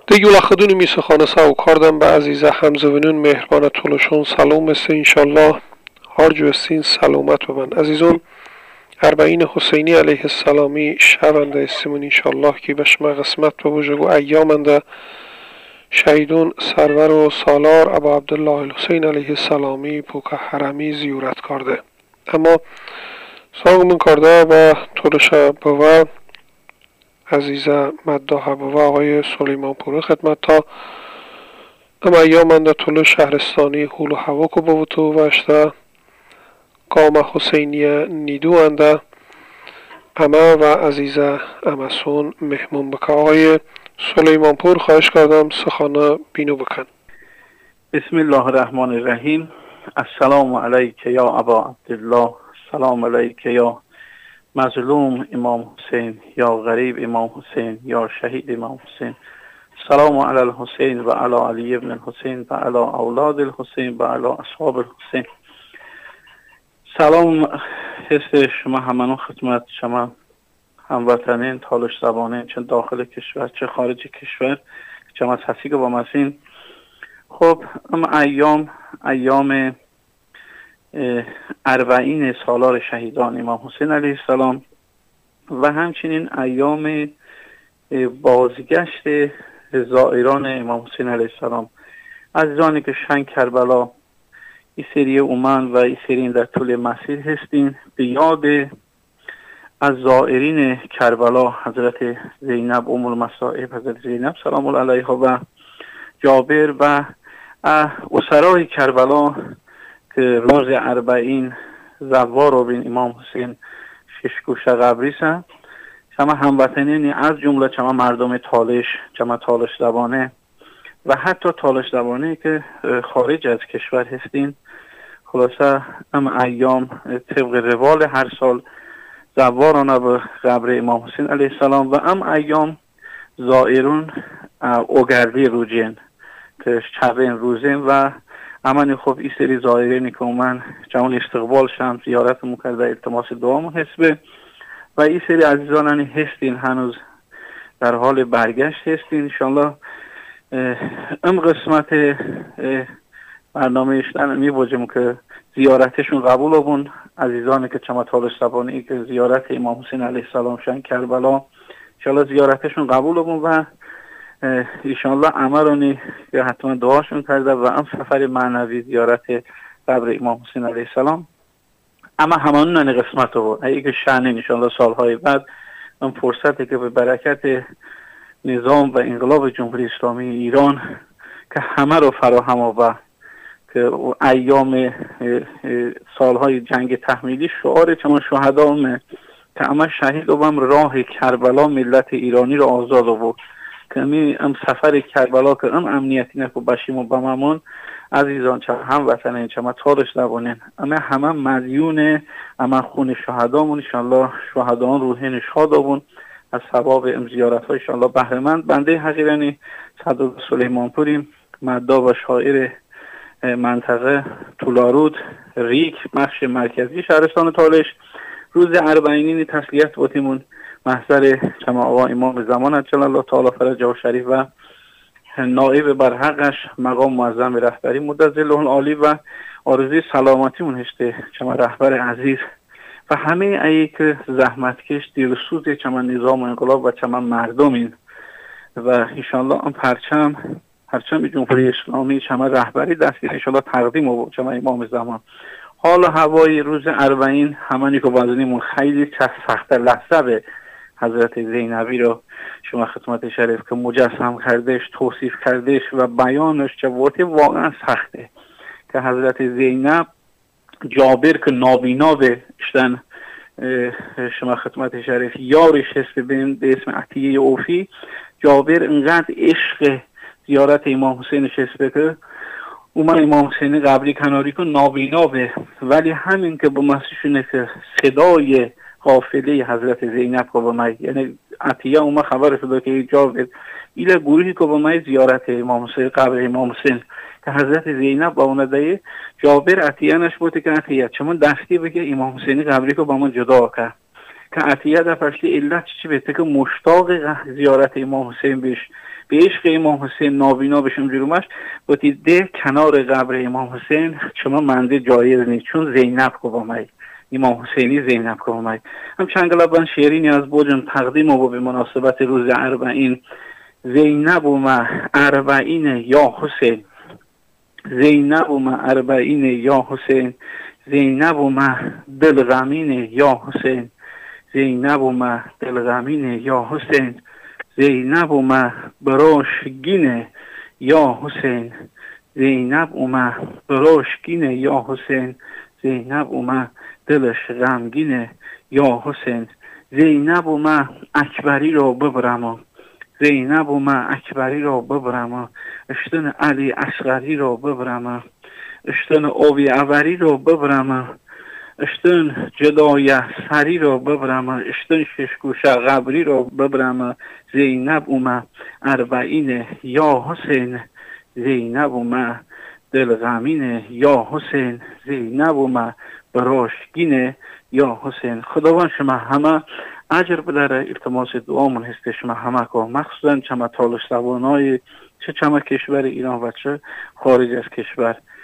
Deyula xuduni misxanasa u kardam be aziza hamzavinin mehrbana toluşun salom است inşallah هر جو استین سلامت ببن عزیزان. اربعین حسینی علیه السلامی شونده استمون انشالله که بشما قسمت ببوجگو ایامنده شهیدون سرور و سالار ابا عبدالله الحسین علیه السلامی پوک حرمی زیارت کرده. اما ساگمون کرده با طولش بوا عزیزه مداح بوا آقای سلیمان پور خدمت تا اما ایامنده طول شهرستانی هول و هوا کو بوتو و اشته قام حسینی نیدو انده اما و عزیزه امسون مهمون بکن. آقای سلیمان پور خواهش کردم سخانه بینو بکن. بسم الله الرحمن الرحیم. السلام علیک یا ابا عبدالله، سلام علیک یا مظلوم امام حسین، یا غریب امام حسین، یا شهید امام حسین. سلام علی الحسین و علی علی ابن الحسین و علی اولاد الحسین و علی اصحاب الحسین. سلام هست شما همانون خدمت شما هموطنین تالش زبانین، چه داخل کشور چه خارج کشور، شما هستی که با مسین. خب اما ایام اربعین سالار شهیدان امام حسین علیه السلام و همچنین ایام بازگشت زائران امام حسین علیه السلام، عزیزانی که شن کربلا این سری اومن و این سری در طول مسیر هستین، به یاد از زائرین کربلا حضرت زینب ام المصائب، حضرت زینب سلام الله علیها و جابر و اسرای کربلا که روز اربعین زوار و بین امام حسین ششگوشه قبری سن. شما هموطنین از جمله شما مردم تالش، شما تالش زبانه و حتی تالش زبانه که خارج از کشور هستین، خلاصه ام ایام طبق روال هر سال زوارانه به قبر امام حسین علیه السلام و ام ایام زائرون اوگردی روجین که شبین روزین و امانی خوب این سری زائرینی که من جمعون استقبال شم زیارت مکرده التماس دعامون حسبه و این سری عزیزانانی هستین هنوز در حال برگشت هستین. انشالله ام قسمت برنامه اشتن می بوجم که زیارتشون قبول بون، عزیزانی که چما تالش زبانی که زیارت امام حسین علیه السلام شن کربلا انشالله زیارتشون قبول بون و انشالله عمرانی که حتما دعاشون کرده و ام سفر معنوی زیارت قبر امام حسین علیه السلام اما همانون قسمت رو بود اگه شأن انشالله سالهای بعد ام فرصتی که به برکت نظام و انقلاب جمهوری اسلامی ایران که همه رو فراهم آورد که ایام سالهای جنگ تحمیلی شعار چما شهدامه که همه شهید و هم راه کربلا ملت ایرانی رو آزاد آورد که ام سفر کربلا که ام امنیتی نکو باشیم و بممون عزیزان چه هم وطنین چه ما تالش زبانین همه مدیون اما خون شهدامون انشالله شهدان روحین شاد آبون از ثواب ام زیارت های انشالله بهرمند. بنده حقیرانی صدر سلیمان پوریم، مداح و شاعر منطقه طولارود ریک بخش مرکزی شهرستان تالش. روز اربعینی تسلیت بودیمون محضر چما آقا امام زمان عجل الله تعالی فرجه و شریف و نائب برحقش مقام معظم رهبری مدت ظله العالی و آرزوی سلامتیمون هشته چما رهبر عزیز و همه ای که زحمتکش دیرسوز چما نظام و انقلاب و چما مردمین و انشاءالله ام پرچم جمهوری اسلامی چما رهبری دستگیر انشاءالله تقدیم و چما امام زمان. حال و هوای روز اربعین همانی که بازنیمون خیلی سخت لحظه به حضرت زینبی رو شما خدمت شریف که مجسم کردش، توصیف کردش و بیانش جوابی واقعا سخته که حضرت زینب جابر که نابینا بشتن شما خدمت شریف یارش هست به اسم عطیه اوفی، جابر انقدر عشق زیارت امام حسینش هست که اومد امام حسین قبری کناری که نابینا به، ولی همین که با مسیحشونه که صدای قافله حضرت زینب که با من یعنی عطیه اومد خبر شده که جابر ایل گروهی که با من زیارت امام حسین قبر امام حسین که حضرت زینب با اون دایه جابر عطیه نش بوده که عطیه چون دستی بگه امام حسین قبری که با من جدا کرد که عطیه در پشتی علت چی بهته که مشتاق زیارت امام حسین بیش به عشق امام حسین نابینا بشم جلومش گفتی ده کنار قبر امام حسین شما منده جایز نیست چون زینب کوبامای امام حسینی زینب کوبامای هم چند گلابان شیرینی از بوجم تقدیم و به مناسبت روز اربعین زینب و ما اربعین یا حسین زینب و ما اربعین یا حسین زینب و ما دلغمین یا حسین زینب و ما دلغمین یا حسین زینب و ما بروشگین یا حسین زینب و ما بروشگین یا حسین زینب و ما دلش غمگین یا حسین زینب و ما اکبری رو ببرم زینب و ما اکبری رو ببرم اشتن علی اصغری رو ببرم اشتن اوی اوری رو ببرم اشتن جدای سری رو ببرم اشتن ششگوشه غبری رو ببرم زینب و ما اربعین یا حسین زینب و ما دلغمین یا حسین زینب و ما براشگین یا حسین. خداوند شما همه اجر بداره. التماس دعامون هست شما همه که مخصوصا چما طالش زبانای چه چما کشور ایران و چه خارج از کشور